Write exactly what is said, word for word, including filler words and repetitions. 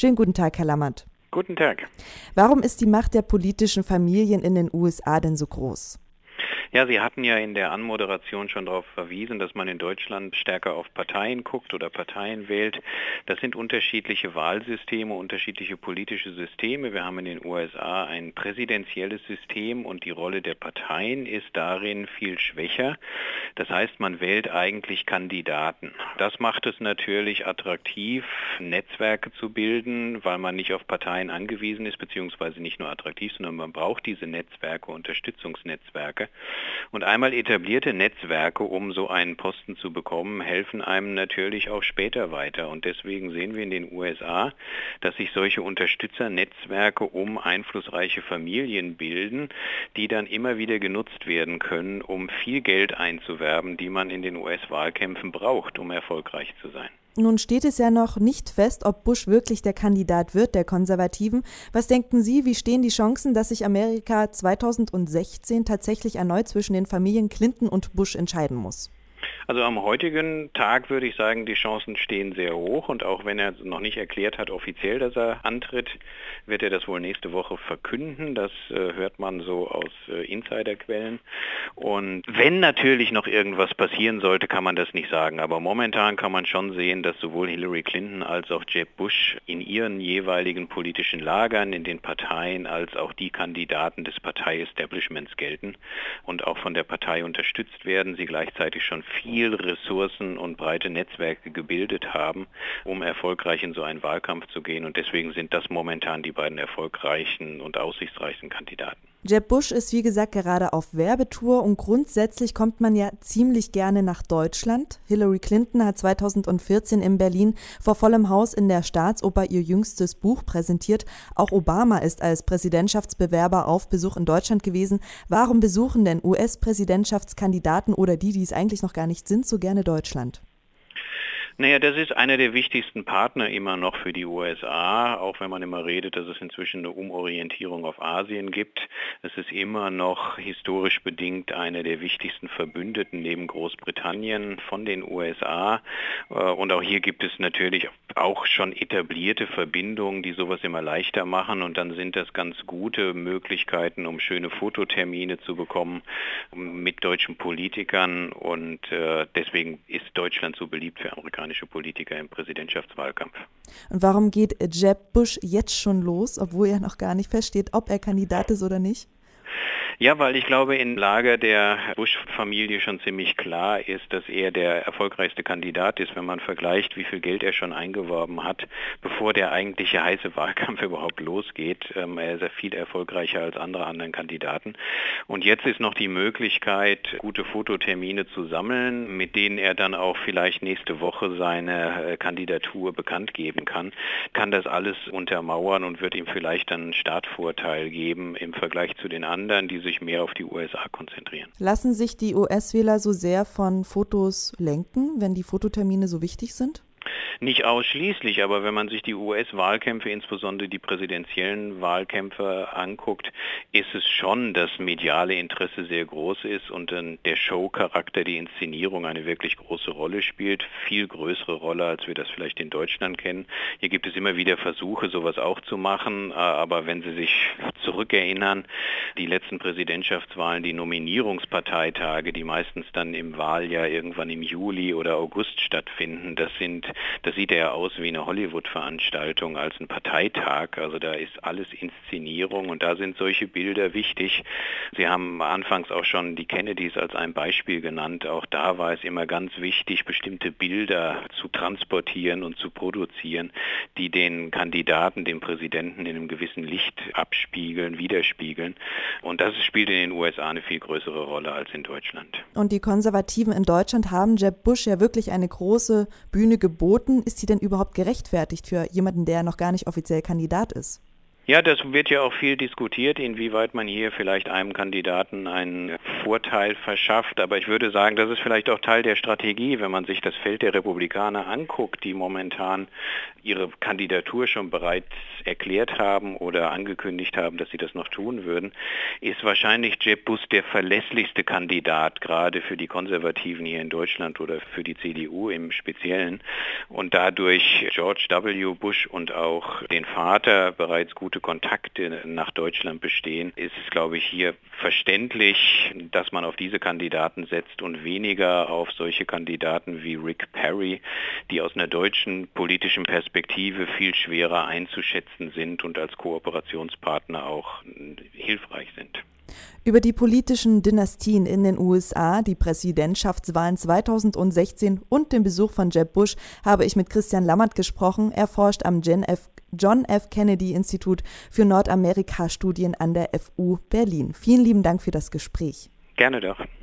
Schönen guten Tag, Herr Lammert. Guten Tag. Warum ist die Macht der politischen Familien in den U S A denn so groß? Ja, Sie hatten ja in der Anmoderation schon darauf verwiesen, dass man in Deutschland stärker auf Parteien guckt oder Parteien wählt. Das sind unterschiedliche Wahlsysteme, unterschiedliche politische Systeme. Wir haben in den U S A ein präsidentielles System und die Rolle der Parteien ist darin viel schwächer. Das heißt, man wählt eigentlich Kandidaten. Das macht es natürlich attraktiv, Netzwerke zu bilden, weil man nicht auf Parteien angewiesen ist, beziehungsweise nicht nur attraktiv, sondern man braucht diese Netzwerke, Unterstützungsnetzwerke. Und einmal etablierte Netzwerke, um so einen Posten zu bekommen, helfen einem natürlich auch später weiter. Und deswegen sehen wir in den U S A, dass sich solche Unterstützernetzwerke um einflussreiche Familien bilden, die dann immer wieder genutzt werden können, um viel Geld einzuwerben, die man in den U S-Wahlkämpfen braucht, um erfolgreich zu sein. Nun steht es ja noch nicht fest, ob Bush wirklich der Kandidat wird, der Konservativen. Was denken Sie, wie stehen die Chancen, dass sich Amerika zweitausendsechzehn tatsächlich erneut zwischen den Familien Clinton und Bush entscheiden muss? Also am heutigen Tag würde ich sagen, die Chancen stehen sehr hoch und auch wenn er noch nicht erklärt hat offiziell, dass er antritt, wird er das wohl nächste Woche verkünden. Das äh, hört man so aus äh, Insiderquellen. Und wenn natürlich noch irgendwas passieren sollte, kann man das nicht sagen. Aber momentan kann man schon sehen, dass sowohl Hillary Clinton als auch Jeb Bush in ihren jeweiligen politischen Lagern, in den Parteien, als auch die Kandidaten des Partei-Establishments gelten und auch von der Partei unterstützt werden, sie gleichzeitig schon viel Ressourcen und breite Netzwerke gebildet haben, um erfolgreich in so einen Wahlkampf zu gehen. Und deswegen sind das momentan die beiden erfolgreichen und aussichtsreichsten Kandidaten. Jeb Bush ist wie gesagt gerade auf Werbetour und grundsätzlich kommt man ja ziemlich gerne nach Deutschland. Hillary Clinton hat zweitausendvierzehn in Berlin vor vollem Haus in der Staatsoper ihr jüngstes Buch präsentiert. Auch Obama ist als Präsidentschaftsbewerber auf Besuch in Deutschland gewesen. Warum besuchen denn U S-Präsidentschaftskandidaten oder die, die es eigentlich noch gar nicht sind, so gerne Deutschland? Naja, das ist einer der wichtigsten Partner immer noch für die U S A, auch wenn man immer redet, dass es inzwischen eine Umorientierung auf Asien gibt. Es ist immer noch historisch bedingt einer der wichtigsten Verbündeten neben Großbritannien von den U S A. Und auch hier gibt es natürlich auch schon etablierte Verbindungen, die sowas immer leichter machen. Und dann sind das ganz gute Möglichkeiten, um schöne Fototermine zu bekommen mit deutschen Politikern. Und deswegen ist Deutschland so beliebt für amerikanische Politiker im Präsidentschaftswahlkampf. Und warum geht Jeb Bush jetzt schon los, obwohl er noch gar nicht feststeht, ob er Kandidat ist oder nicht? Ja, weil ich glaube, im Lager der Bush-Familie schon ziemlich klar ist, dass er der erfolgreichste Kandidat ist, wenn man vergleicht, wie viel Geld er schon eingeworben hat, bevor der eigentliche heiße Wahlkampf überhaupt losgeht. Ähm, er ist ja viel erfolgreicher als andere anderen Kandidaten. Und jetzt ist noch die Möglichkeit, gute Fototermine zu sammeln, mit denen er dann auch vielleicht nächste Woche seine Kandidatur bekannt geben kann. Kann das alles untermauern und wird ihm vielleicht dann einen Startvorteil geben im Vergleich zu den anderen, die sich mehr auf die U S A konzentrieren. Lassen sich die U S-Wähler so sehr von Fotos lenken, wenn die Fototermine so wichtig sind? Nicht ausschließlich, aber wenn man sich die U S-Wahlkämpfe, insbesondere die präsidentiellen Wahlkämpfe anguckt, ist es schon, dass mediale Interesse sehr groß ist und dann der Show-Charakter, die Inszenierung eine wirklich große Rolle spielt, viel größere Rolle, als wir das vielleicht in Deutschland kennen. Hier gibt es immer wieder Versuche, sowas auch zu machen, aber wenn Sie sich zurückerinnern, die letzten Präsidentschaftswahlen, die Nominierungsparteitage, die meistens dann im Wahljahr irgendwann im Juli oder August stattfinden, das sind Das sieht ja aus wie eine Hollywood-Veranstaltung als ein Parteitag. Also da ist alles Inszenierung und da sind solche Bilder wichtig. Sie haben anfangs auch schon die Kennedys als ein Beispiel genannt. Auch da war es immer ganz wichtig, bestimmte Bilder zu transportieren und zu produzieren, die den Kandidaten, den Präsidenten in einem gewissen Licht abspiegeln, widerspiegeln. Und das spielt in den U S A eine viel größere Rolle als in Deutschland. Und die Konservativen in Deutschland haben Jeb Bush ja wirklich eine große Bühne geboten. Ist sie denn überhaupt gerechtfertigt für jemanden, der noch gar nicht offiziell Kandidat ist? Ja, das wird ja auch viel diskutiert, inwieweit man hier vielleicht einem Kandidaten einen Vorteil verschafft. Aber ich würde sagen, das ist vielleicht auch Teil der Strategie, wenn man sich das Feld der Republikaner anguckt, die momentan ihre Kandidatur schon bereits erklärt haben oder angekündigt haben, dass sie das noch tun würden, ist wahrscheinlich Jeb Bush der verlässlichste Kandidat, gerade für die Konservativen hier in Deutschland oder für die C D U im Speziellen. Und dadurch George W. Bush und auch den Vater bereits gute Kontakte nach Deutschland bestehen, ist es, glaube ich, hier verständlich, dass man auf diese Kandidaten setzt und weniger auf solche Kandidaten wie Rick Perry, die aus einer deutschen politischen Perspektive viel schwerer einzuschätzen sind und als Kooperationspartner auch hilfreich sind. Über die politischen Dynastien in den U S A, die Präsidentschaftswahlen zweitausendsechzehn und den Besuch von Jeb Bush habe ich mit Christian Lammert gesprochen. Er forscht am John F. Kennedy Institut für Nordamerika-Studien an der F U Berlin. Vielen lieben Dank für das Gespräch. Gerne doch.